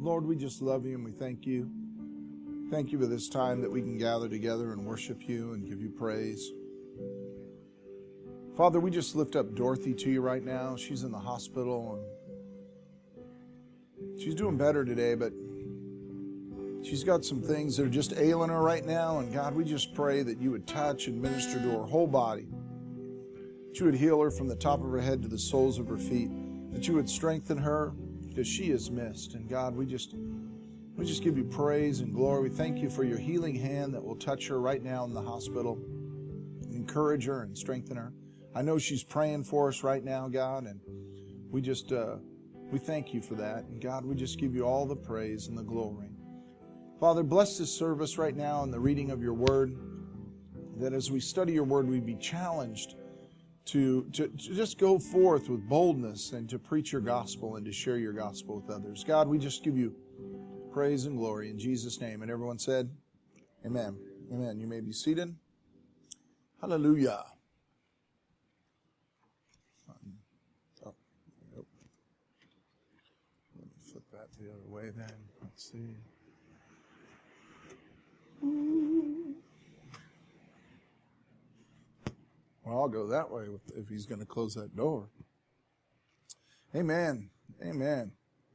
Lord, we just love you and we thank you. Thank you for this time that we can gather together and worship you and give you praise. Father, we just lift up Dorothy to you right now. She's in the hospital and she's doing better today, but she's got some things that are just ailing her right now. And God, we just pray that you would touch and minister to her whole body. That you would heal her from the top of her head to the soles of her feet. That you would strengthen her because she is missed. And God, we just give you praise and glory. We thank you for your healing hand that will touch her right now in the hospital. And encourage her and strengthen her. I know she's praying for us right now, God, and we thank you for that. And God, we just give you all the praise and the glory. Father, bless this service right now in the reading of your word, that as we study your word, we be challenged to just go forth with boldness and to preach your gospel and to share your gospel with others. God, we just give you praise and glory in Jesus' name. And everyone said, amen. Amen. You may be seated. Hallelujah. Let me flip that the other way then. Let's see. Well, I'll go that way if he's going to close that door. Amen. Amen.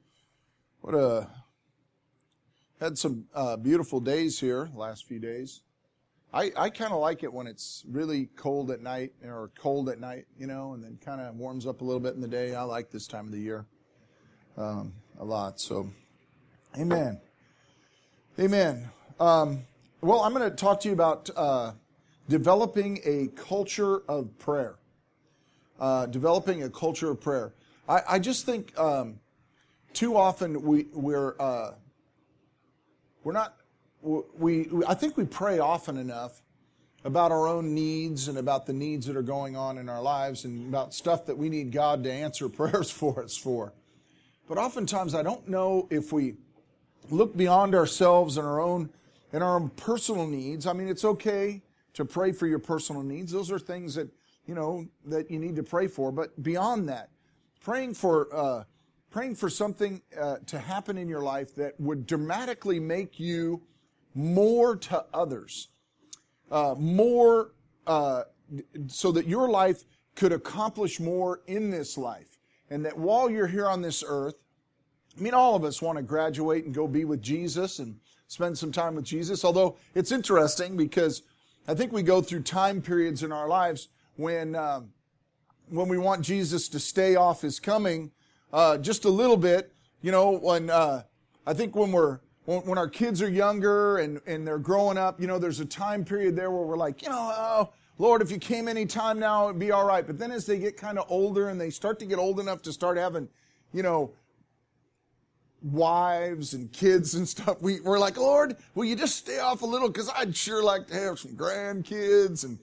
Had some beautiful days here last few days. I kind of like it when it's really cold at night, or cold at night, and then kind of warms up a little bit in the day. I like this time of the year a lot. So, amen. Amen. Well, I'm going to talk to you about developing a culture of prayer. Developing a culture of prayer. I just think too often I think we pray often enough about our own needs and about the needs that are going on in our lives and about stuff that we need God to answer prayers for us for. But oftentimes I don't know if we look beyond ourselves and our own personal needs. I mean, it's okay to pray for your personal needs. Those are things that that you need to pray for. But beyond that, praying for something to happen in your life that would dramatically make you more to others, so that your life could accomplish more in this life, and that while you're here on this earth, I mean, all of us want to graduate and go be with Jesus and spend some time with Jesus. Although it's interesting because I think we go through time periods in our lives when we want Jesus to stay off his coming just a little bit. When I think when our kids are younger and they're growing up, there's a time period there where we're like, oh, Lord, if you came any time now, it'd be all right. But then as they get kind of older and they start to get old enough to start having, wives and kids and stuff, we're like, Lord, will you just stay off a little? Because I'd sure like to have some grandkids and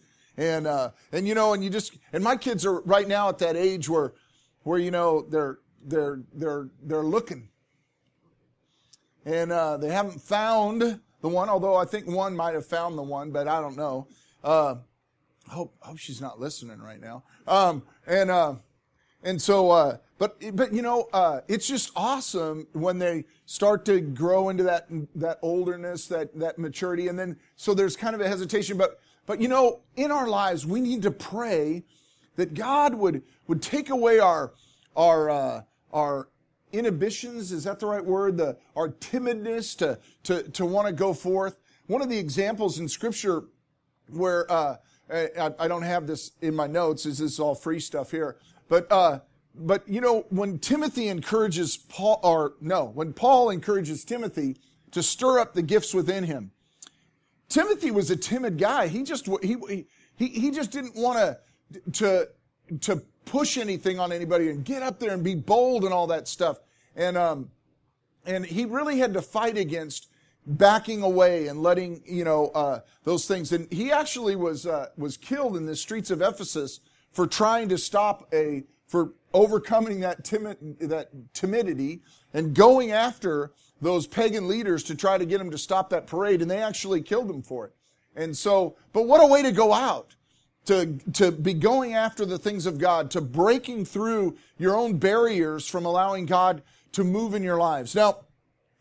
my kids are right now at that age where they're looking, and they haven't found the one. Although I think one might have found the one, but I don't know. I hope she's not listening right now. But it's just awesome when they start to grow into that olderness, that maturity, and then so there's kind of a hesitation. But in our lives, we need to pray that God would take away our inhibitions. Is that the right word? Our timidness to want to go forth. One of the examples in Scripture where I don't have this in my notes. This is all free stuff here, but when Timothy encourages when Paul encourages Timothy to stir up the gifts within him, Timothy was a timid guy. He just didn't want to push anything on anybody and get up there and be bold and all that stuff. And he really had to fight against backing away and letting those things. And he actually was killed in the streets of Ephesus for trying to for overcoming that timidity and going after those pagan leaders to try to get them to stop that parade, and they actually killed him for it. And so, but what a way to go out, to be going after the things of God, to breaking through your own barriers from allowing God to move in your lives. Now,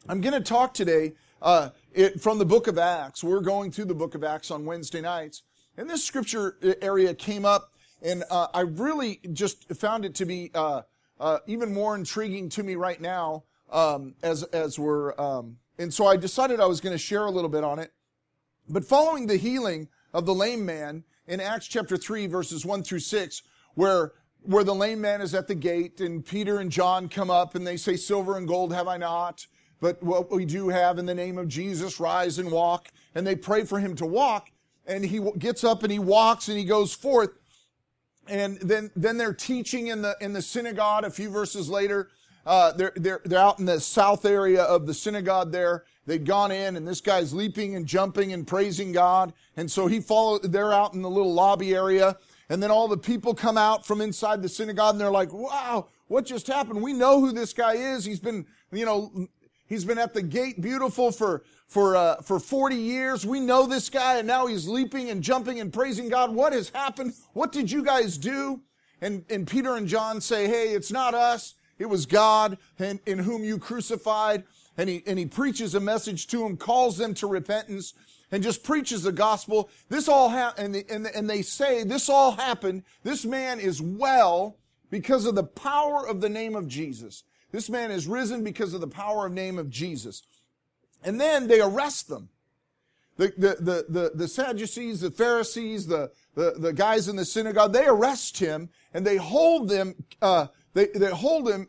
I'm going to talk today from the book of Acts. We're going through the book of Acts on Wednesday nights. And this scripture area came up, and I really just found it to be even more intriguing to me right now as we're... and so I decided I was going to share a little bit on it. But following the healing of the lame man in Acts chapter 3, verses 1 through 6, where the lame man is at the gate, and Peter and John come up, and they say, "Silver and gold have I not, but what we do have, in the name of Jesus, rise and walk." And they pray for him to walk, and he gets up and he walks and he goes forth. And then they're teaching in the synagogue. A few verses later, they're out in the south area of the synagogue there. They'd gone in, and this guy's leaping and jumping and praising God. And so they're out in the little lobby area. And then all the people come out from inside the synagogue, and they're like, "Wow, what just happened? We know who this guy is. He's been at the gate beautiful for 40 years. We know this guy, and now he's leaping and jumping and praising God. What has happened? What did you guys do?" And Peter and John say, "Hey, it's not us. It was God in whom you crucified." And he preaches a message to them, calls them to repentance, and just preaches the gospel. This all happened, and they say, this all happened. This man is well because of the power of the name of Jesus. This man is risen because of the power of name of Jesus. And then they arrest them. The Sadducees, the Pharisees, the guys in the synagogue, they arrest him, and they hold them. They hold him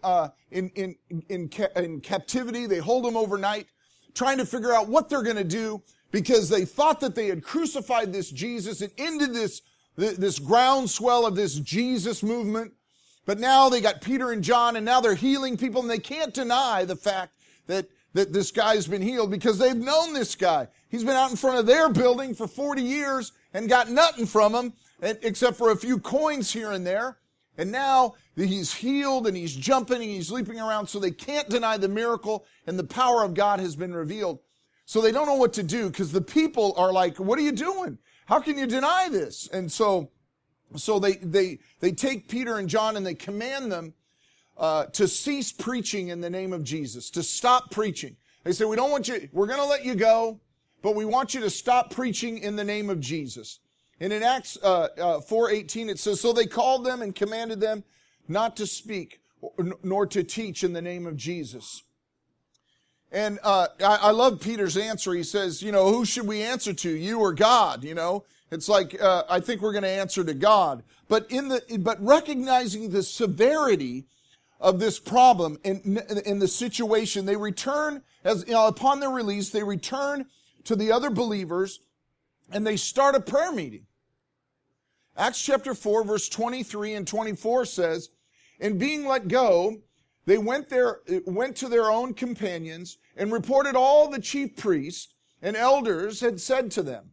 in captivity. They hold him overnight, trying to figure out what they're going to do, because they thought that they had crucified this Jesus and ended this groundswell of this Jesus movement. But now they got Peter and John, and now they're healing people, and they can't deny the fact that this guy's been healed, because they've known this guy. He's been out in front of their building for 40 years and got nothing from him, except for a few coins here and there. And now he's healed, and he's jumping, and he's leaping around, so they can't deny the miracle, and the power of God has been revealed. So they don't know what to do, because the people are like, "What are you doing? How can you deny this?" And so they take Peter and John, and they command them to cease preaching in the name of Jesus, to stop preaching. They say, "We don't want you, we're going to let you go, but we want you to stop preaching in the name of Jesus." And in Acts 4:18, it says, "So they called them and commanded them not to speak nor to teach in the name of Jesus." And I love Peter's answer. He says, "Who should we answer to, you or God?" It's like, I think we're going to answer to God. But recognizing the severity of this problem in the situation, they return, upon their release, they return to the other believers, and they start a prayer meeting. Acts chapter 4, verse 23 and 24 says, "And being let go, they went to their own companions and reported all the chief priests and elders had said to them.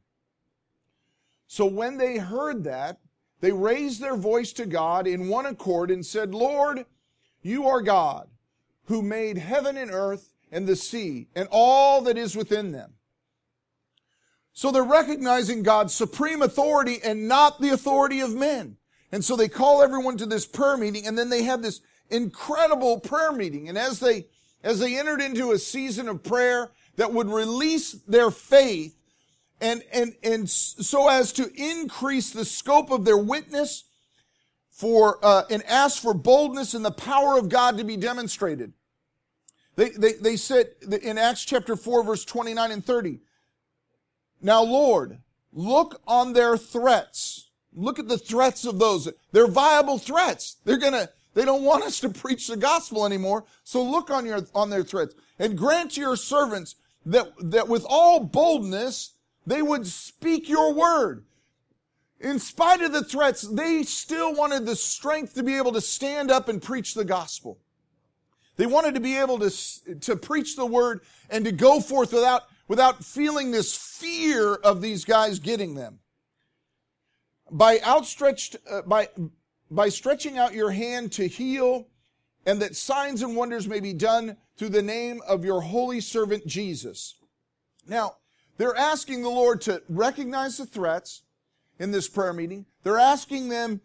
So when they heard that, they raised their voice to God in one accord and said, 'Lord, you are God, who made heaven and earth and the sea and all that is within them.'" So they're recognizing God's supreme authority and not the authority of men. And so they call everyone to this prayer meeting, and then they have this incredible prayer meeting. And as they entered into a season of prayer that would release their faith and so as to increase the scope of their witness and ask for boldness and the power of God to be demonstrated. They said in Acts chapter 4, verse 29 and 30, "Now, Lord, look on their threats." Look at the threats of those. They're viable threats. They don't want us to preach the gospel anymore. So look on their threats. "And grant to your servants that with all boldness they would speak your word." In spite of the threats, they still wanted the strength to be able to stand up and preach the gospel. They wanted to be able to preach the word and to go forth without feeling this fear of these guys getting them. By stretching out your hand to heal, and that signs and wonders may be done through the name of your holy servant Jesus. Now, they're asking the Lord to recognize the threats in this prayer meeting. They're asking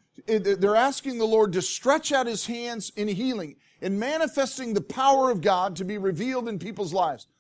the Lord to stretch out his hands in healing, in manifesting the power of God to be revealed in people's lives.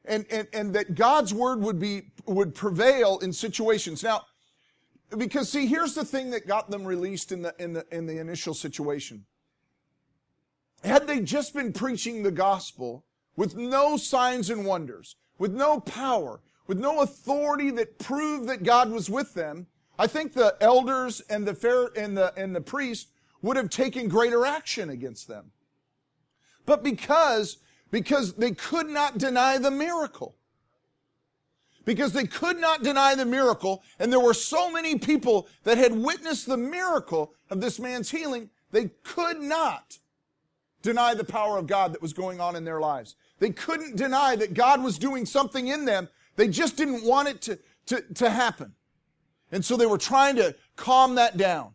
and that God's word would prevail in situations. Now, because see, here's the thing that got them released in the initial situation. Had they just been preaching the gospel with no signs and wonders, with no power, with no authority that proved that God was with them, I think the elders and the priests would have taken greater action against them. But because they could not deny the miracle. Because they could not deny the miracle, and there were so many people that had witnessed the miracle of this man's healing, they could not deny the power of God that was going on in their lives. They couldn't deny that God was doing something in them. They just didn't want it to happen. And so they were trying to calm that down.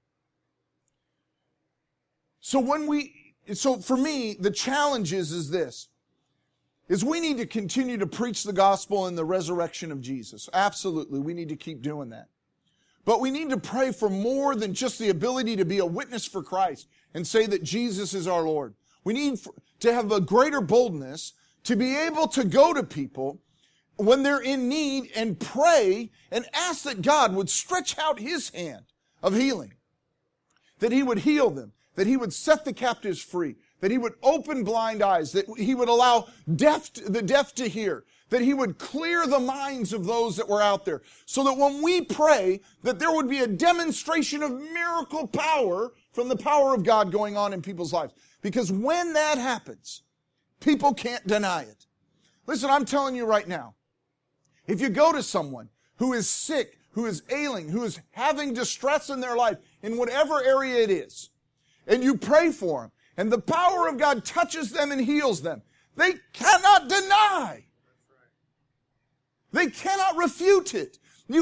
So for me, the challenge is this, is we need to continue to preach the gospel and the resurrection of Jesus. Absolutely, we need to keep doing that. But we need to pray for more than just the ability to be a witness for Christ and say that Jesus is our Lord. We need to have a greater boldness to be able to go to people when they're in need and pray and ask that God would stretch out His hand of healing, that He would heal them, that He would set the captives free, that He would open blind eyes, that He would allow the deaf to hear, that He would clear the minds of those that were out there, so that when we pray, that there would be a demonstration of miracle power from the power of God going on in people's lives. Because when that happens, people can't deny it. Listen, I'm telling you right now, if you go to someone who is sick, who is ailing, who is having distress in their life, in whatever area it is, and you pray for them, and the power of God touches them and heals them, they cannot deny. They cannot refute it.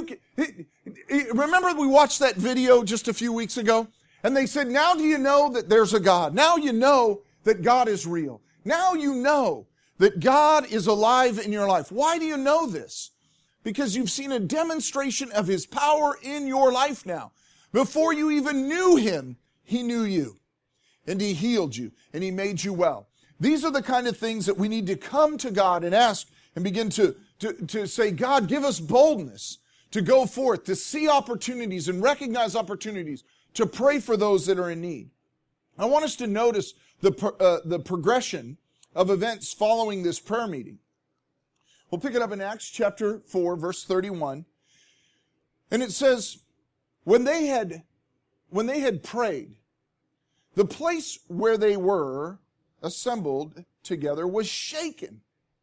Remember we watched that video just a few weeks ago? And they said, now do you know that there's a God? Now you know that God is real. Now you know that God is alive in your life. Why do you know this? Because you've seen a demonstration of His power in your life now. Before you even knew Him, He knew you. And He healed you. And He made you well. These are the kind of things that we need to come to God and ask and begin to say, God, give us boldness to go forth, to see opportunities and recognize opportunities, to pray for those that are in need. I want us to notice the progression of events following this prayer meeting. We'll pick it up in Acts chapter 4, verse 31. And it says, when they had prayed, the place where they were assembled together was shaken.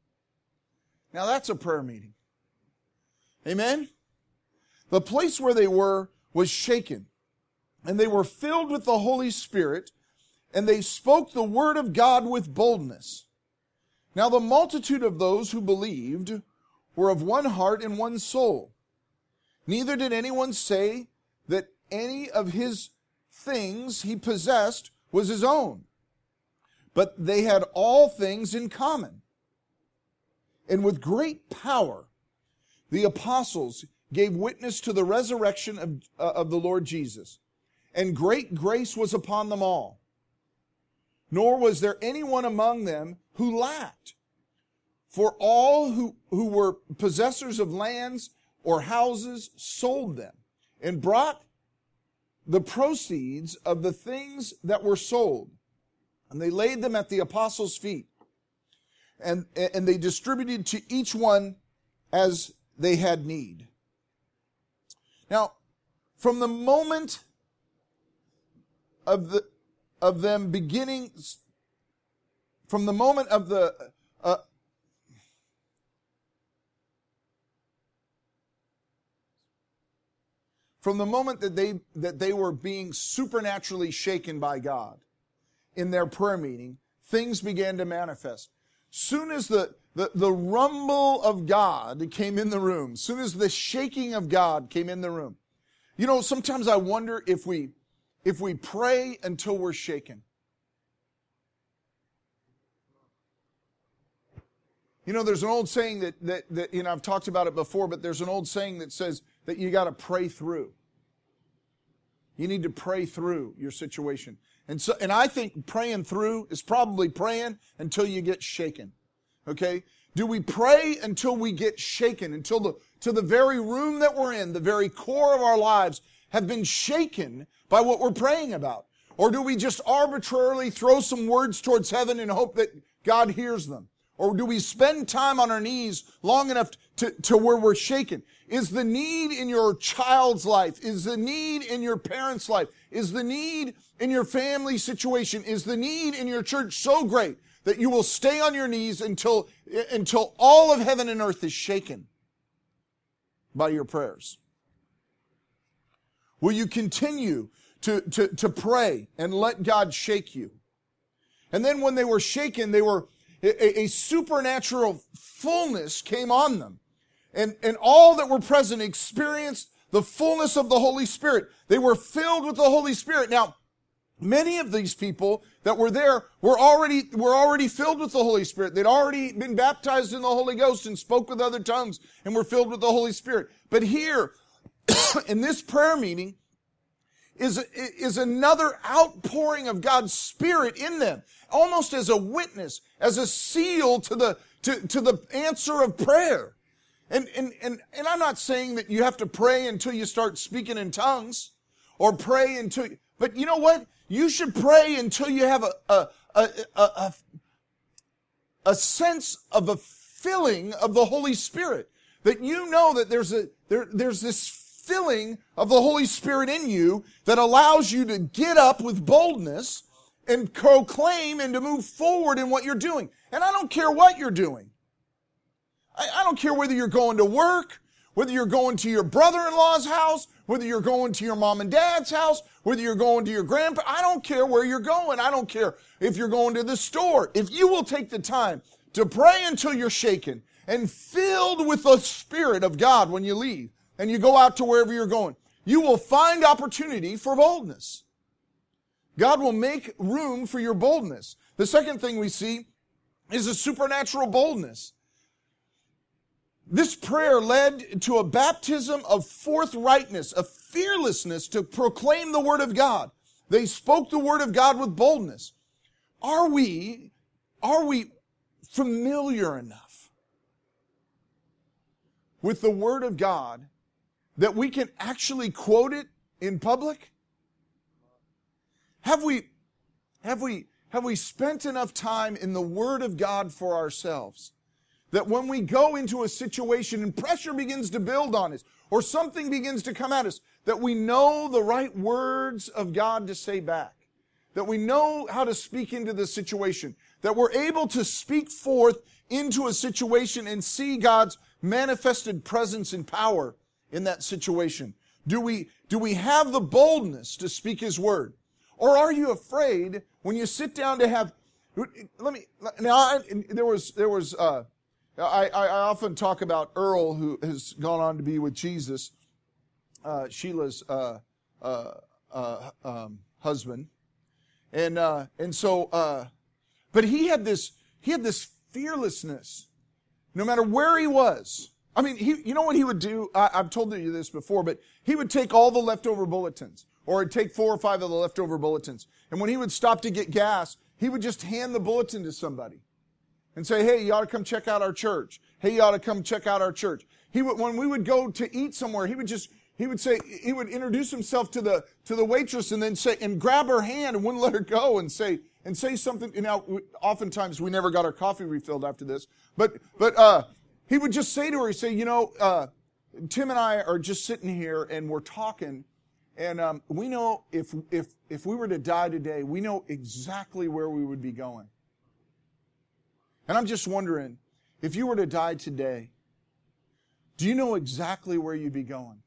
Now that's a prayer meeting. Amen? The place where they were was shaken. And they were filled with the Holy Spirit, and they spoke the word of God with boldness. Now the multitude of those who believed were of one heart and one soul. Neither did anyone say that any of his things he possessed was his own, but they had all things in common. And with great power, the apostles gave witness to the resurrection of the Lord Jesus. And great grace was upon them all. Nor was there anyone among them who lacked. For all who were possessors of lands or houses sold them and brought the proceeds of the things that were sold. And they laid them at the apostles' feet. And they distributed to each one as they had need. Now, from the moment of them beginning, from the moment of the from the moment that they were being supernaturally shaken by God in their prayer meeting, things began to manifest. Soon as the rumble of God came in the room, soon as the shaking of God came in the room. You know, sometimes I wonder if we pray until we're shaken. You know, there's an old saying that you know, I've talked about it before, but there's an old saying that says that you got to pray through. You need to pray through your situation. And I think praying through is probably praying until you get shaken. Okay? Do we pray until we get shaken, until the very room that we're in, the very core of our lives have been shaken by what we're praying about? Or do we just arbitrarily throw some words towards heaven and hope that God hears them? Or do we spend time on our knees long enough to where we're shaken? Is the need in your child's life? Is the need in your parents' life? Is the need in your family situation? Is the need in your church so great that you will stay on your knees until all of heaven and earth is shaken by your prayers? Will you continue to pray and let God shake you? And then when they were shaken, a supernatural fullness came on them. And all that were present experienced the fullness of the Holy Spirit. They were filled with the Holy Spirit. Now, many of these people that were there were already filled with the Holy Spirit. They'd already been baptized in the Holy Ghost and spoke with other tongues and were filled with the Holy Spirit. But here, in this prayer meeting, is another outpouring of God's Spirit in them, almost as a witness, as a seal to the answer of prayer. And I'm not saying that you have to pray until you start speaking in tongues, or pray until, but you know what? You should pray until you have a sense of a filling of the Holy Spirit. That you know that there's this filling of the Holy Spirit in you that allows you to get up with boldness and proclaim and to move forward in what you're doing. And I don't care what you're doing. I don't care whether you're going to work, whether you're going to your brother-in-law's house, whether you're going to your mom and dad's house, whether you're going to your grandpa. I don't care where you're going. I don't care if you're going to the store. If you will take the time to pray until you're shaken and filled with the Spirit of God when you leave and you go out to wherever you're going, you will find opportunity for boldness. God will make room for your boldness. The second thing we see is a supernatural boldness. This prayer led to a baptism of forthrightness, of fearlessness to proclaim the Word of God. They spoke the Word of God with boldness. Are we familiar enough with the Word of God that we can actually quote it in public? Have we spent enough time in the Word of God for ourselves that when we go into a situation and pressure begins to build on us, or something begins to come at us, that we know the right words of God to say back, that we know how to speak into the situation, that we're able to speak forth into a situation and see God's manifested presence and power in that situation? Do we have the boldness to speak His word? Or are you afraid when you sit down to have, I often talk about Earl, who has gone on to be with Jesus, Sheila's husband, and so, but he had this fearlessness, no matter where he was. I mean, you know what he would do? I've told you this before, but he would take all the leftover bulletins, or he'd take 4 or 5 of the leftover bulletins, and when he would stop to get gas, he would just hand the bulletin to somebody and say, "Hey, you ought to come check out our church. Hey, you ought to come check out our church." When we would go to eat somewhere, he would introduce himself to the waitress and then say, and grab her hand and wouldn't let her go and say something. You know, oftentimes we never got our coffee refilled after this, but he would just say to her, he'd say, Tim and I are just sitting here and we're talking, and we know if we were to die today, we know exactly where we would be going. And I'm just wondering, if you were to die today, do you know exactly where you'd be going?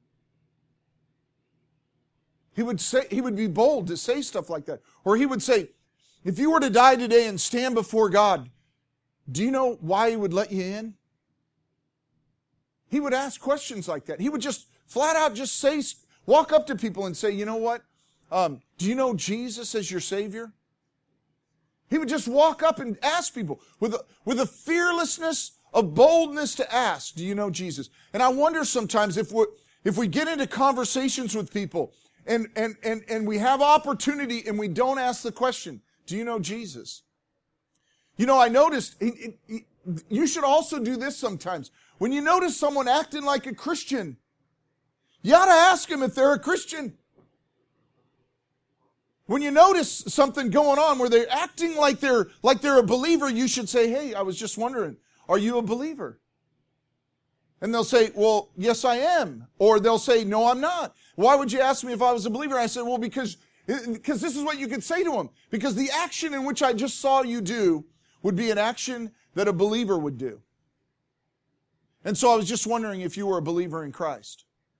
He would be bold to say stuff like that. Or he would say, if you were to die today and stand before God, do you know why He would let you in? He would ask questions like that. He would just flat out just walk up to people and say, you know what? Do you know Jesus as your Savior? He would just walk up and ask people with a fearlessness of boldness to ask, do you know Jesus? And I wonder sometimes if we get into conversations with people and we have opportunity and we don't ask the question, do you know Jesus? You know, I noticed you should also do this sometimes. When you notice someone acting like a Christian, you ought to ask them if they're a Christian. When you notice something going on where they're acting like they're a believer, you should say, hey, I was just wondering, are you a believer? And they'll say, well, yes, I am. Or they'll say, no, I'm not. Why would you ask me if I was a believer? I said, well, because this is what you could say to them. Because the action in which I just saw you do would be an action that a believer would do. And so I was just wondering if you were a believer in Christ.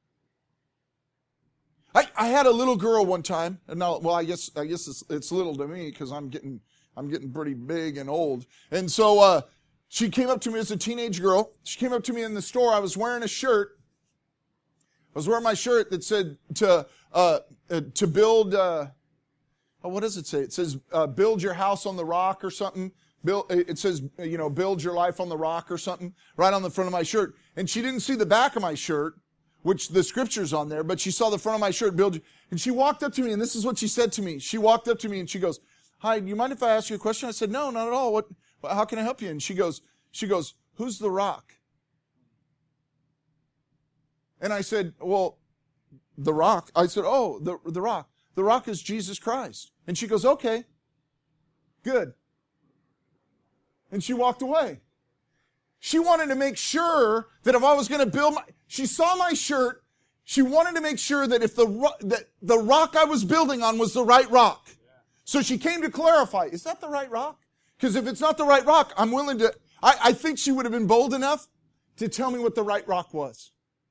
I had a little girl one time, and now, well, I guess it's little to me because I'm getting pretty big and old. And so she came up to me as a teenage girl. She came up to me in the store. I was wearing a shirt. I was wearing my shirt that said to build. What does it say? It says build your house on the rock or something. It says build your life on the rock or something right on the front of my shirt. And she didn't see the back of my shirt, which the scripture's on there, but she saw the front of my shirt, and she walked up to me, and this is what she said to me. She walked up to me, and she goes, hi, do you mind if I ask you a question? I said, no, not at all. How can I help you? And she goes, who's the rock? And I said, well, the rock. I said, oh, the rock. The rock is Jesus Christ. And she goes, okay, good. And she walked away. She wanted to make sure that if I was going to she saw my shirt, she wanted to make sure that if the rock I was building on was the right rock. So she came to clarify, is that the right rock? Because if it's not the right rock, I'm willing to, I think she would have been bold enough to tell me what the right rock was.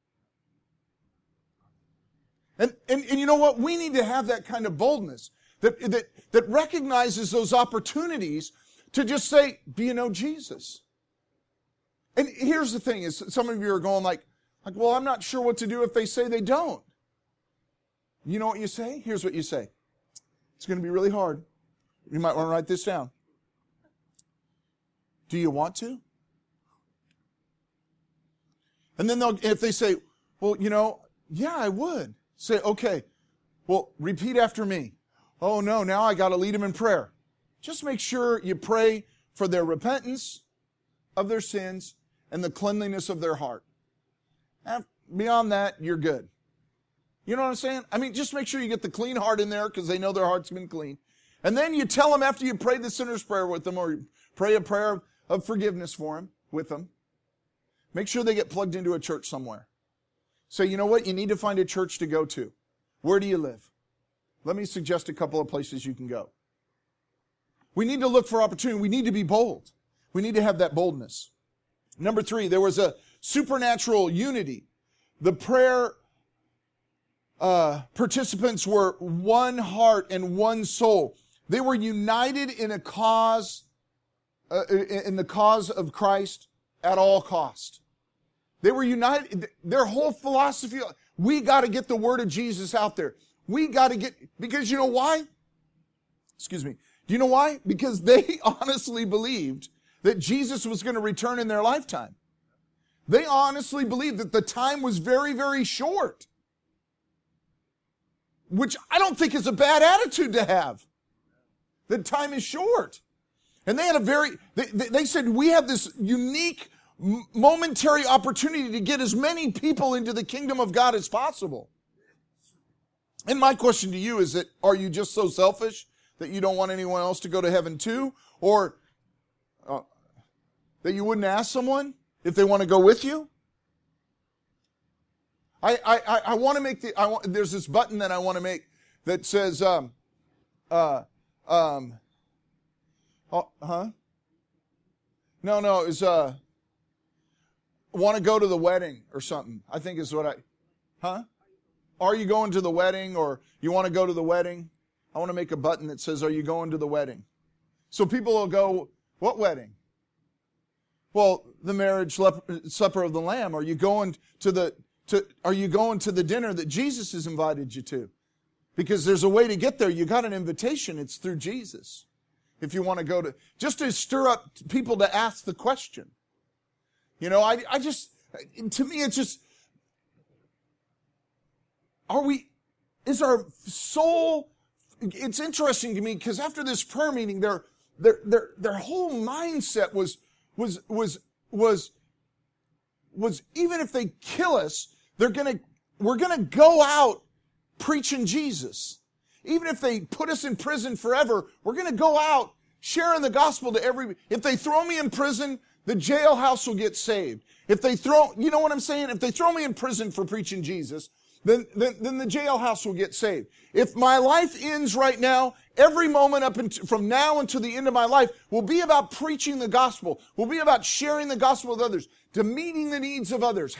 And you know what? We need to have that kind of boldness that recognizes those opportunities to just say, do you know Jesus? And here's the thing is some of you are going like, well, I'm not sure what to do if they say they don't. You know what you say? Here's what you say. It's going to be really hard. You might want to write this down. Do you want to? And then if they say, well, yeah, I would. Say, okay, well, repeat after me. Oh no, now I got to lead them in prayer. Just make sure you pray for their repentance of their sins and the cleanliness of their heart. And beyond that, you're good. You know what I'm saying? I mean, just make sure you get the clean heart in there because they know their heart's been clean. And then you tell them after you pray the sinner's prayer with them or you pray a prayer of forgiveness for them, with them, make sure they get plugged into a church somewhere. Say, you know what? You need to find a church to go to. Where do you live? Let me suggest a couple of places you can go. We need to look for opportunity. We need to be bold. We need to have that boldness. Number 3, there was a supernatural unity. The prayer participants were one heart and one soul. They were united in a cause, in the cause of Christ at all cost. They were united. Their whole philosophy, we got to get the word of Jesus out there. We got to because you know why? Excuse me. Do you know why? Because they honestly believed that Jesus was going to return in their lifetime. They honestly believed that the time was very, very short. Which I don't think is a bad attitude to have. That time is short. And they had they said, we have this unique, momentary opportunity to get as many people into the kingdom of God as possible. And my question to you is that, are you just so selfish that you don't want anyone else to go to heaven too? Or that you wouldn't ask someone if they want to go with you? I want to make there's this button that I want to make that says, No, it's, want to go to the wedding or something, I think is what Are you going to the wedding, or you want to go to the wedding? I want to make a button that says, are you going to the wedding? So people will go, what wedding? Well, the marriage supper of the Lamb. Are you going to the dinner that Jesus has invited you to? Because there's a way to get there. You got an invitation. It's through Jesus. If you want to go just to stir up people to ask the question. You know, to me, it's just, is our soul, it's interesting to me because after this prayer meeting, their whole mindset was was even if they kill us, we're gonna go out preaching Jesus. Even if they put us in prison forever, we're gonna go out sharing the gospel to every. If they throw me in prison, the jailhouse will get saved. If they you know what I'm saying? If they throw me in prison for preaching Jesus, then the jailhouse will get saved. If my life ends right now, every moment from now until the end of my life will be about preaching the gospel, will be about sharing the gospel with others, to meeting the needs of others.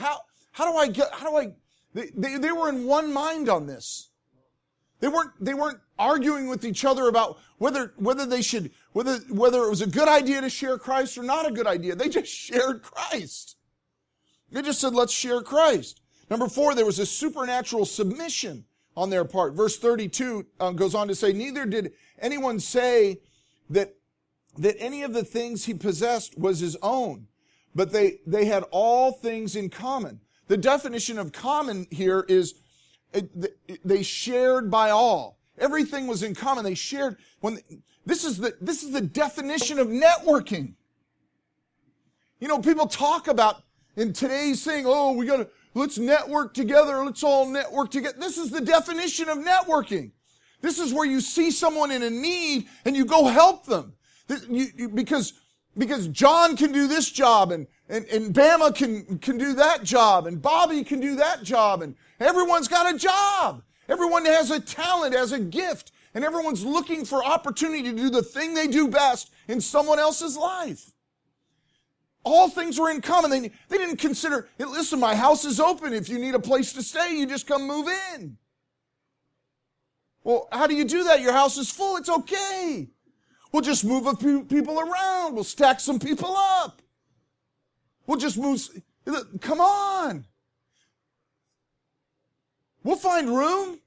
They were in one mind on this. They weren't arguing with each other about whether it was a good idea to share Christ or not a good idea. They just shared Christ. They just said, let's share Christ. Number 4, there was a supernatural submission on their part. Verse 32 goes on to say, neither did anyone say that any of the things he possessed was his own, but they had all things in common. The definition of common here is they shared by all. Everything was in common. They shared. This is the definition of networking. You know, people talk about in today's thing, let's network together. Let's all network together. This is the definition of networking. This is where you see someone in a need and you go help them. Because John can do this job and Bama can do that job and Bobby can do that job and everyone's got a job. Everyone has a talent, has a gift, and everyone's looking for opportunity to do the thing they do best in someone else's life. All things were in common. They didn't consider, listen, my house is open. If you need a place to stay, you just come move in. Well, how do you do that? Your house is full. It's okay. We'll just move a few people around. We'll stack some people up. We'll just move. Come on. We'll find room.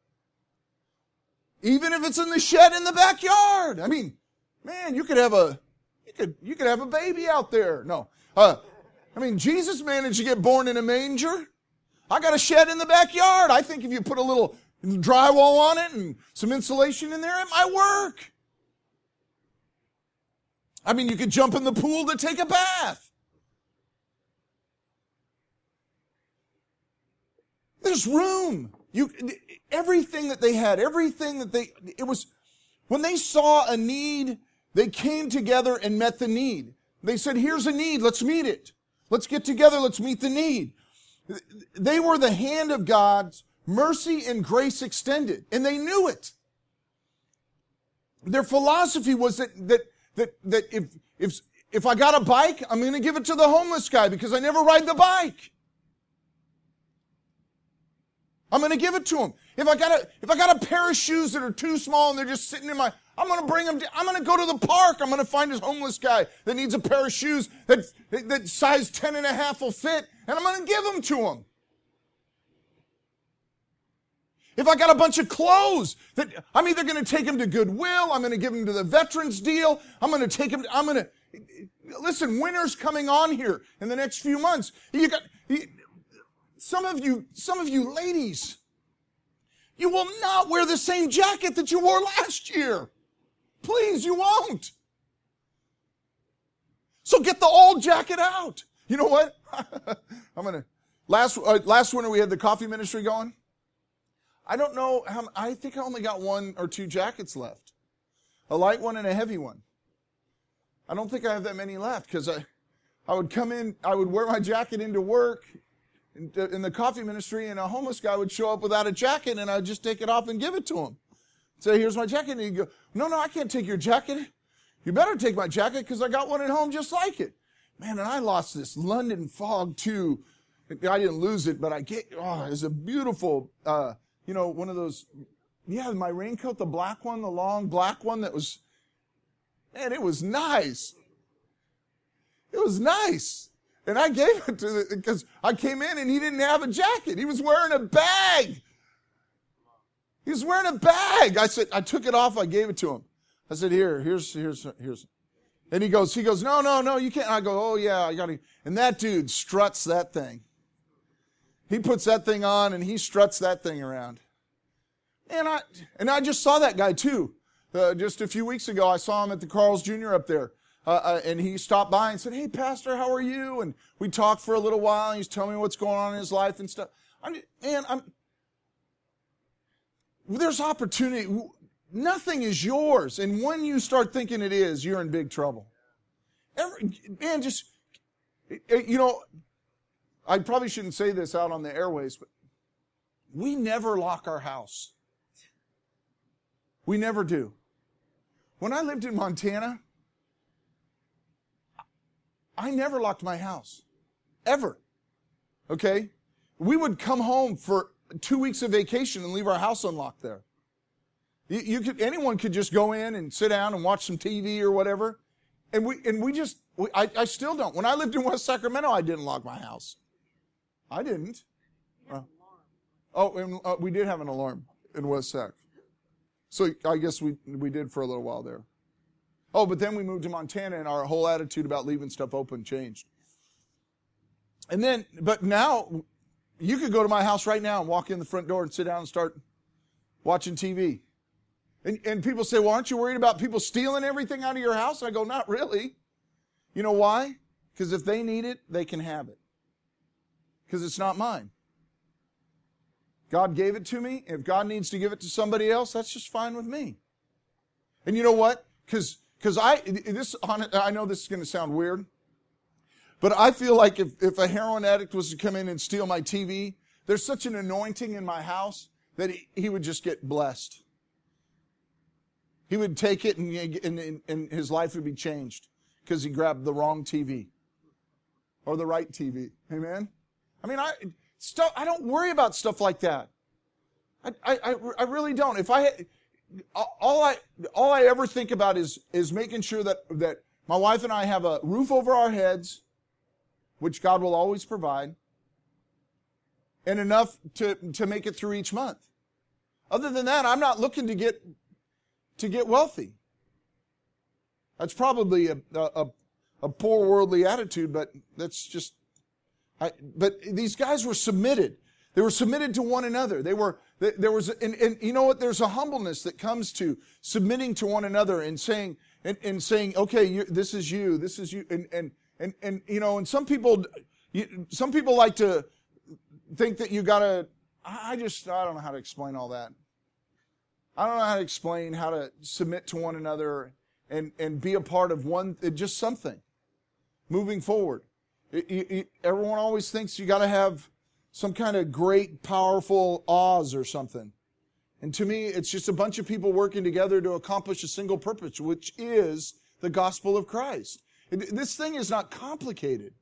Even if it's in the shed in the backyard. I mean, man, you could have a baby out there. No. Jesus managed to get born in a manger. I got a shed in the backyard. I think if you put a little drywall on it and some insulation in there, it might work. I mean, you could jump in the pool to take a bath. There's room. Everything that they had, when they saw a need, they came together and met the need. They said, here's a need, let's meet it. Let's get together, let's meet the need. They were the hand of God's mercy and grace extended, and they knew it. Their philosophy was that if I got a bike, I'm going to give it to the homeless guy because I never ride the bike. I'm going to give it to him. If I got a pair of shoes that are too small and they're just sitting in I'm going to bring them. I'm going to go to the park. I'm going to find this homeless guy that needs a pair of shoes that size 10.5 will fit, and I'm going to give them to him. If I got a bunch of clothes that I'm either going to take them to Goodwill, I'm going to give them to the veterans deal, listen, winter's coming on here in the next few months. Some of you ladies, you will not wear the same jacket that you wore last year. Please, you won't. So get the old jacket out. You know what? Last winter we had the coffee ministry going. I don't know I think I only got 1 or 2 jackets left. A light one and a heavy one. I don't think I have that many left because I would come in, I would wear my jacket into work in the coffee ministry, and a homeless guy would show up without a jacket, and I'd just take it off and give it to him. Say, here's my jacket. And he'd go, no, I can't take your jacket. You better take my jacket because I got one at home just like it. Man, and I lost this London fog too. I didn't lose it, but it was a beautiful, one of those, my raincoat, the black one, the long black one it was nice. It was nice. And I gave it to because I came in and he didn't have a jacket. He was wearing a bag. He was wearing a bag. I said, I took it off. I gave it to him. I said, here's. And he goes, no, you can't. I go, oh yeah, I got to. And that dude struts that thing. He puts that thing on and he struts that thing around. And I just saw that guy too. Just a few weeks ago, I saw him at the Carl's Jr. up there. and he stopped by and said, "Hey, Pastor, how are you?" And we talked for a little while, and he's telling me what's going on in his life and stuff. There's opportunity. Nothing is yours. And when you start thinking it is, you're in big trouble. I probably shouldn't say this out on the airways, but we never lock our house. We never do. When I lived in Montana, I never locked my house. Ever. Okay? We would come home for 2 weeks of vacation and leave our house unlocked there. Anyone could just go in and sit down and watch some TV or whatever. I still don't. When I lived in West Sacramento, I didn't lock my house. I didn't. We did have an alarm in West Sac. So I guess we did for a little while there. Oh, but then we moved to Montana and our whole attitude about leaving stuff open changed. But now, you could go to my house right now and walk in the front door and sit down and start watching TV. And people say, "Well, aren't you worried about people stealing everything out of your house?" I go, "Not really." You know why? Because if they need it, they can have it. Because it's not mine. God gave it to me. If God needs to give it to somebody else, that's just fine with me. And you know what? Because I know this is going to sound weird, but I feel like if a heroin addict was to come in and steal my TV, there's such an anointing in my house that he would just get blessed. He would take it and his life would be changed because he grabbed the wrong TV or the right TV. Amen? I don't worry about stuff like that. I really don't. All I ever think about is making sure that my wife and I have a roof over our heads, which God will always provide, and enough to make it through each month. Other than that, I'm not looking to get wealthy. That's probably a poor worldly attitude, but that's just. But these guys were submitted. They were submitted to one another. And you know what? There's a humbleness that comes to submitting to one another and saying, okay, this is you, and some people like to think that you gotta. I don't know how to explain all that. I don't know how to explain how to submit to one another and be a part of one, just something moving forward. Everyone always thinks you got to have some kind of great, powerful Oz or something. And to me, it's just a bunch of people working together to accomplish a single purpose, which is the gospel of Christ. This thing is not complicated.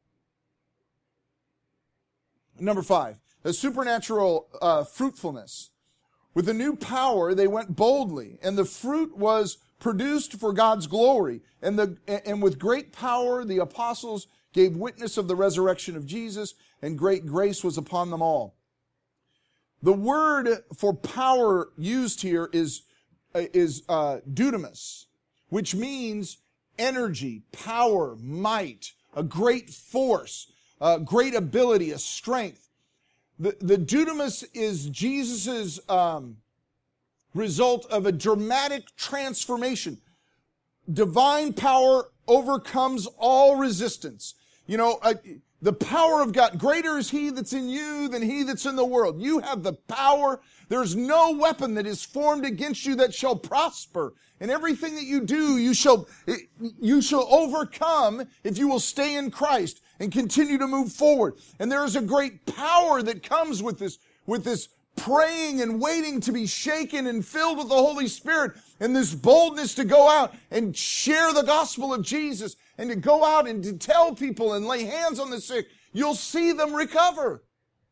Number 5, the supernatural fruitfulness. With a new power, they went boldly, and the fruit was produced for God's glory. And with great power, the apostles gave witness of the resurrection of Jesus, and great grace was upon them all. The word for power used here is dunamis, which means energy, power, might, a great force, a great ability, a strength. The dunamis is Jesus' result of a dramatic transformation. Divine power overcomes all resistance. The power of God, greater is He that's in you than he that's in the world. You have the power. There's no weapon that is formed against you that shall prosper. And everything that you do, you shall overcome if you will stay in Christ and continue to move forward. And there is a great power that comes with this praying and waiting to be shaken and filled with the Holy Spirit, and this boldness to go out and share the gospel of Jesus, and to go out and to tell people and lay hands on the sick. You'll see them recover.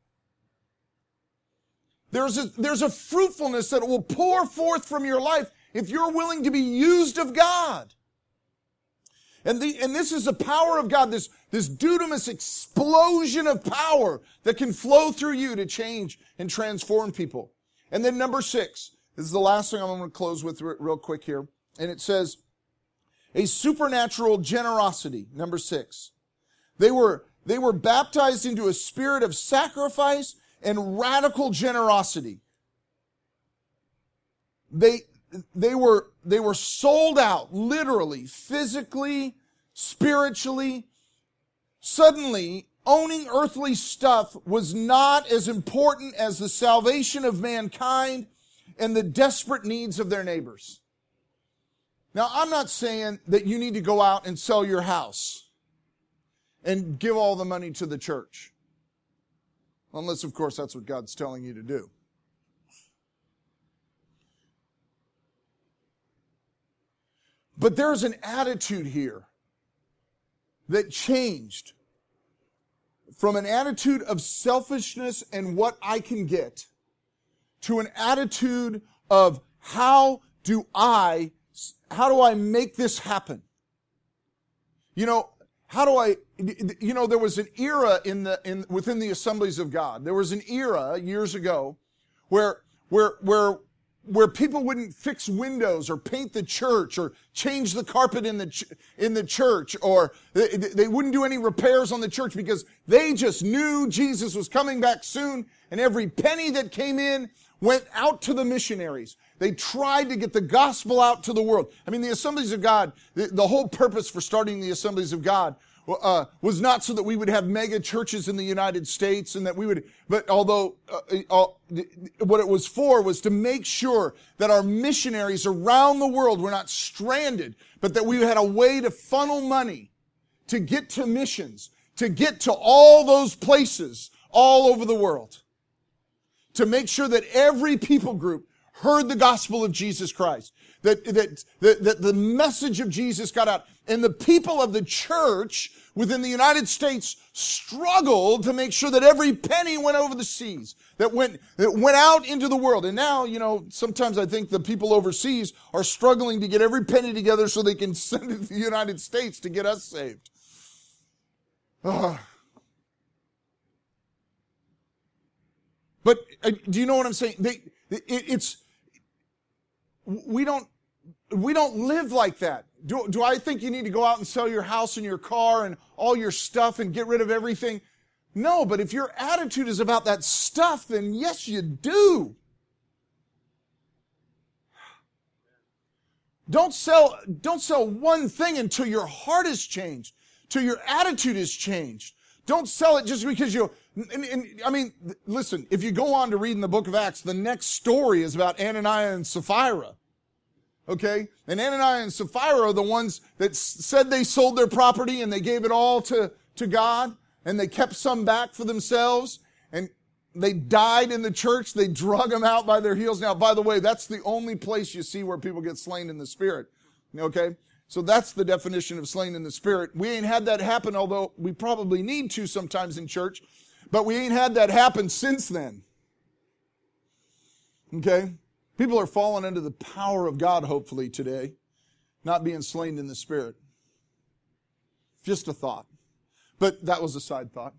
There's a fruitfulness that will pour forth from your life if you're willing to be used of God. And this is the power of God, this dunamis explosion of power that can flow through you to change and transform people. And then number 6, this is the last thing I'm going to close with real quick here. And it says, a supernatural generosity, number 6. They were baptized into a spirit of sacrifice and radical generosity. they were sold out, literally, physically, spiritually. Suddenly, owning earthly stuff was not as important as the salvation of mankind and the desperate needs of their neighbors. Now, I'm not saying that you need to go out and sell your house and give all the money to the church. Unless, of course, that's what God's telling you to do. But there's an attitude here that changed from an attitude of selfishness and what I can get to an attitude of how do I make this happen? There was an era within the Assemblies of God. There was an era years ago where people wouldn't fix windows or paint the church or change the carpet in the church, or they wouldn't do any repairs on the church because they just knew Jesus was coming back soon, and every penny that came in went out to the missionaries. They tried to get the gospel out to the world. I mean, the Assemblies of God, the whole purpose for starting the Assemblies of God was not so that we would have mega churches in the United States and that we would, but although what it was for was to make sure that our missionaries around the world were not stranded, but that we had a way to funnel money to get to missions, to get to all those places all over the world, to make sure that every people group heard the gospel of Jesus Christ, that the message of Jesus got out. And the people of the church within the United States struggled to make sure that every penny went over the seas, that went out into the world. And now, sometimes I think the people overseas are struggling to get every penny together so they can send it to the United States to get us saved. But do you know what I'm saying? We don't live like that. Do I think you need to go out and sell your house and your car and all your stuff and get rid of everything? No, but if your attitude is about that stuff, then yes, you do. Don't sell one thing until your heart is changed, till your attitude is changed. Don't sell it just because listen, if you go on to read in the book of Acts, the next story is about Ananias and Sapphira. Okay? And Ananias and Sapphira are the ones that said they sold their property and they gave it all to God, and they kept some back for themselves, and they died in the church. They drug them out by their heels. Now, by the way, that's the only place you see where people get slain in the Spirit. Okay? So that's the definition of slain in the Spirit. We ain't had that happen, although we probably need to sometimes in church, but we ain't had that happen since then. Okay? People are falling under the power of God, hopefully, today, not being slain in the Spirit. Just a thought. But that was a side thought.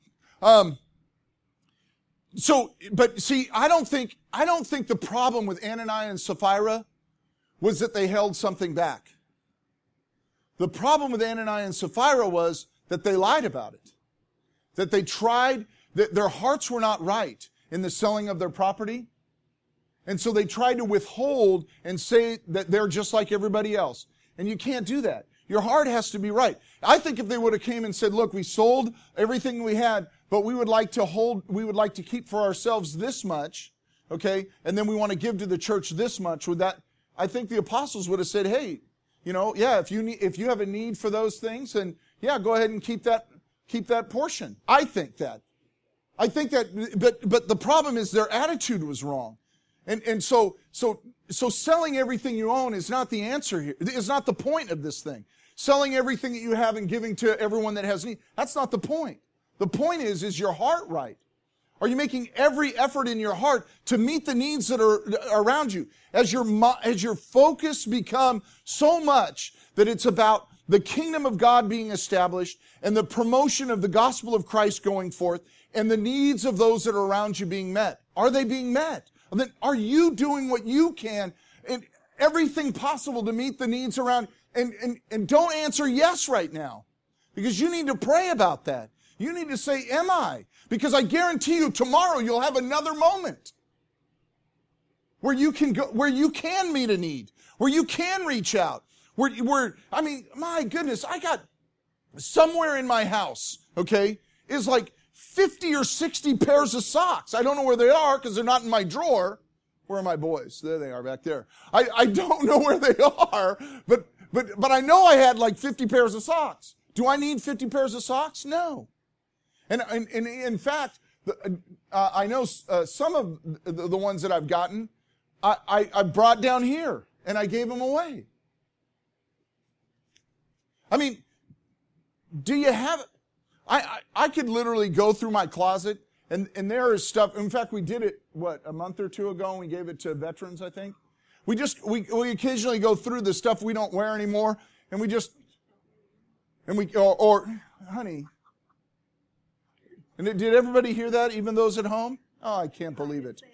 But see, I don't think the problem with Ananias and Sapphira was that they held something back. The problem with Ananias and Sapphira was that they lied about it. That they tried, that their hearts were not right in the selling of their property. And so they tried to withhold and say that they're just like everybody else. And you can't do that. Your heart has to be right. I think if they would have came and said, look, we sold everything we had, but we would like to keep for ourselves this much, okay? And then we want to give to the church this much. I think the apostles would have said, hey, if you have a need for those things, then yeah, go ahead and keep that portion. I think that, but the problem is their attitude was wrong. And so selling everything you own is not the answer here. It's not the point of this thing. Selling everything that you have and giving to everyone that has need, that's not the point. The point is your heart right? Are you making every effort in your heart to meet the needs that are around you? As your focus become so much that it's about the kingdom of God being established and the promotion of the gospel of Christ going forth and the needs of those that are around you being met. Are they being met? Then are you doing what you can and everything possible to meet the needs around? And don't answer yes right now, because you need to pray about that. You need to say, am I? Because I guarantee you tomorrow you'll have another moment where you can meet a need, where you can reach out. My goodness, I got somewhere in my house, okay, is like 50 or 60 pairs of socks. I don't know where they are because they're not in my drawer. Where are my boys? There they are back there. I don't know where they are, but I know I had like 50 pairs of socks. Do I need 50 pairs of socks? No. And in fact, I know some of the ones that I've gotten, I brought down here and I gave them away. I mean, do you have, I could literally go through my closet and there is stuff. In fact, we did it, a month or two ago, and we gave it to veterans, I think. We occasionally go through the stuff we don't wear anymore, and honey. And did everybody hear that, even those at home? Oh, I can't believe it.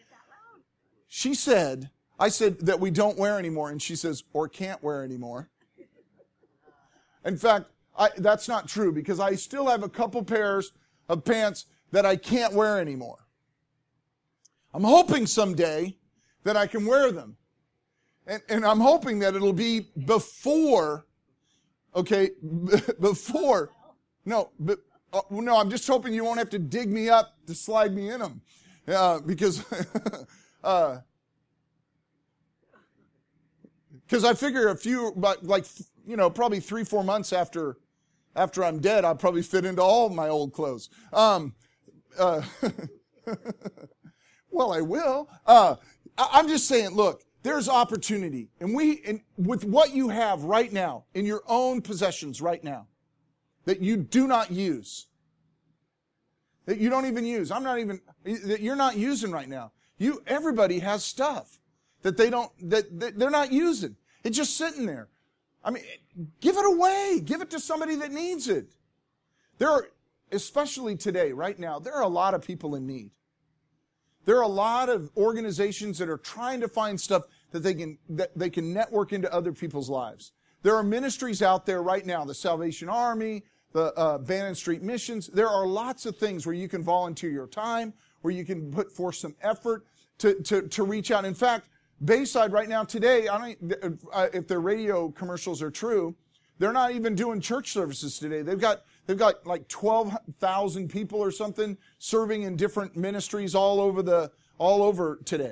I said that we don't wear anymore, and she says, or can't wear anymore. In fact, that's not true, because I still have a couple pairs of pants that I can't wear anymore. I'm hoping someday that I can wear them. And I'm hoping that it'll be before, no, I'm just hoping you won't have to dig me up to slide me in them. Because I figure probably 3-4 months after I'm dead, I'll probably fit into all my old clothes. Well, I will. I'm just saying, look, there's opportunity. And with what you have right now, in your own possessions right now, that you do not use, that you don't even use, that you're not using right now. Everybody has stuff that they're not using. It's just sitting there. I mean, give it away. Give it to somebody that needs it. Especially today, right now, there are a lot of people in need. There are a lot of organizations that are trying to find stuff that they can network into other people's lives. There are ministries out there right now, the Salvation Army, the Bannon Street Missions. There are lots of things where you can volunteer your time, where you can put forth some effort to reach out. In fact, Bayside right now today, if their radio commercials are true, they're not even doing church services today. They've got like 12,000 people or something serving in different ministries all over today.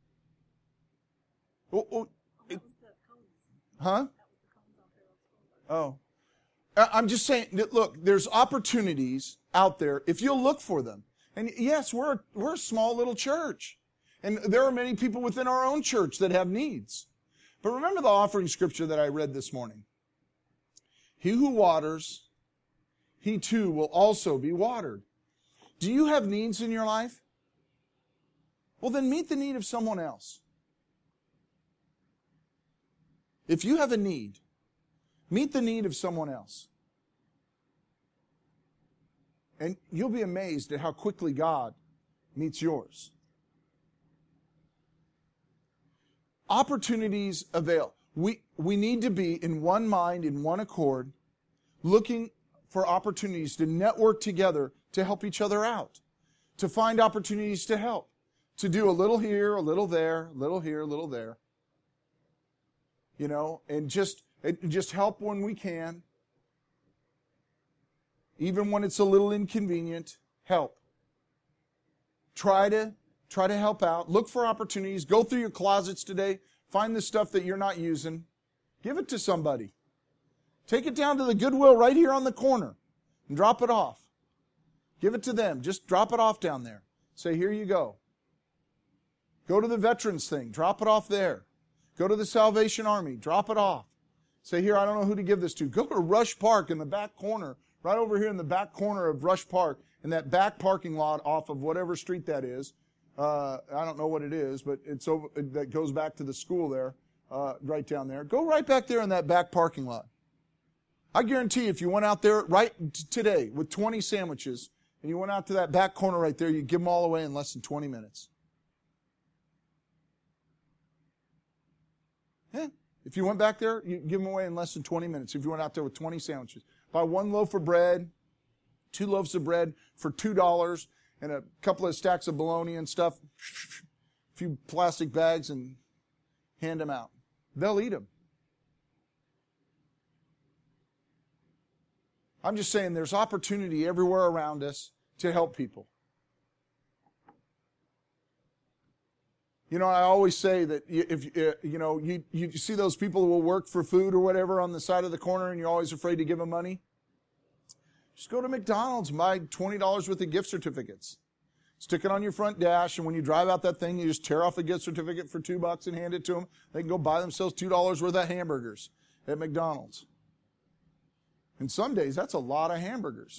Huh? Oh. I'm just saying that, look, there's opportunities out there if you'll look for them. And yes, we're a small little church. And there are many people within our own church that have needs. But remember the offering scripture that I read this morning. He who waters, he too will also be watered. Do you have needs in your life? Well, then meet the need of someone else. If you have a need, meet the need of someone else. And you'll be amazed at how quickly God meets yours. Opportunities avail. We need to be in one mind, in one accord, looking for opportunities to network together to help each other out, to find opportunities to help, to do a little here, a little there, a little here, a little there. And just help when we can. Even when it's a little inconvenient, help. Try to help out. Look for opportunities. Go through your closets today. Find the stuff that you're not using. Give it to somebody. Take it down to the Goodwill right here on the corner and drop it off. Give it to them. Just drop it off down there. Say, here you go. Go to the veterans thing. Drop it off there. Go to the Salvation Army. Drop it off. Say, here, I don't know who to give this to. Go to Rush Park in the back corner, right over here in the back corner of Rush Park, in that back parking lot off of whatever street that is. I don't know what it is, but it's over, that goes back to the school there, right down there. Go right back there in that back parking lot. I guarantee if you went out there right today with 20 sandwiches and you went out to that back corner right there, you'd give them all away in less than 20 minutes. Yeah. If you went back there, you'd give them away in less than 20 minutes. If you went out there with 20 sandwiches. Buy one loaf of bread, 2 loaves of bread for $2, and a couple of stacks of bologna and stuff, a few plastic bags, and hand them out. they'll eat them. I'm just saying there's opportunity everywhere around us to help people. You know, I always say that if you see those people who will work for food or whatever on the side of the corner and you're always afraid to give them money, just go to McDonald's and buy $20 worth of gift certificates. Stick it on your front dash, and when you drive out that thing, you just tear off a gift certificate for $2 and hand it to them. They can go buy themselves $2 worth of hamburgers at McDonald's. And some days, that's a lot of hamburgers.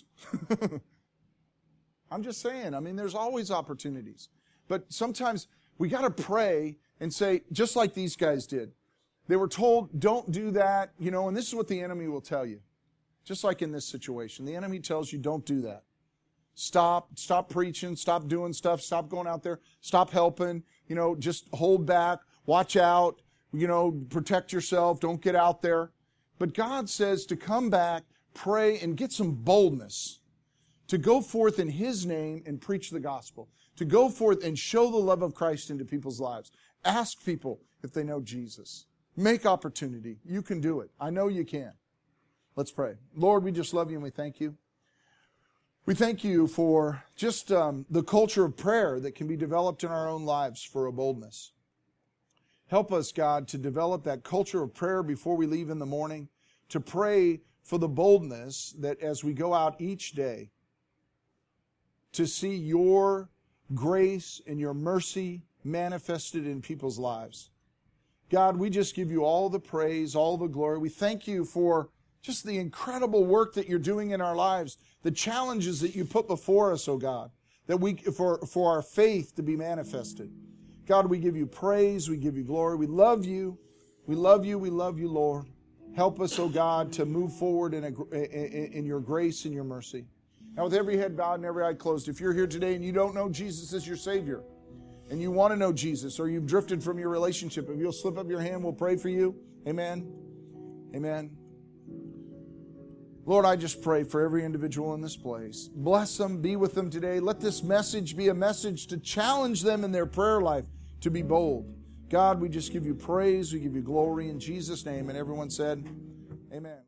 I'm just saying, I mean, there's always opportunities. But sometimes we got to pray and say, just like these guys did. They were told, don't do that, and this is what the enemy will tell you. Just like in this situation. The enemy tells you, don't do that. Stop preaching, stop doing stuff, stop going out there, stop helping, just hold back, watch out, protect yourself, don't get out there. But God says to come back, pray, and get some boldness to go forth in His name and preach the gospel, to go forth and show the love of Christ into people's lives. Ask people if they know Jesus. Make opportunity. You can do it. I know you can. Let's pray. Lord, we just love you and we thank you. We thank you for just the culture of prayer that can be developed in our own lives for a boldness. Help us, God, to develop that culture of prayer before we leave in the morning, to pray for the boldness that as we go out each day, to see your grace and your mercy manifested in people's lives. God, we just give you all the praise, all the glory. We thank you for just the incredible work that you're doing in our lives, the challenges that you put before us, oh God, that for our faith to be manifested. God, we give you praise, we give you glory. We love you. We love you. We love you, Lord. Help us, oh God, to move forward in your grace and your mercy. Now, with every head bowed and every eye closed, if you're here today and you don't know Jesus as your Savior, and you want to know Jesus, or you've drifted from your relationship, if you'll slip up your hand, we'll pray for you. Amen. Amen. Lord, I just pray for every individual in this place. Bless them, be with them today. Let this message be a message to challenge them in their prayer life to be bold. God, we just give you praise, we give you glory in Jesus' name. And everyone said, amen.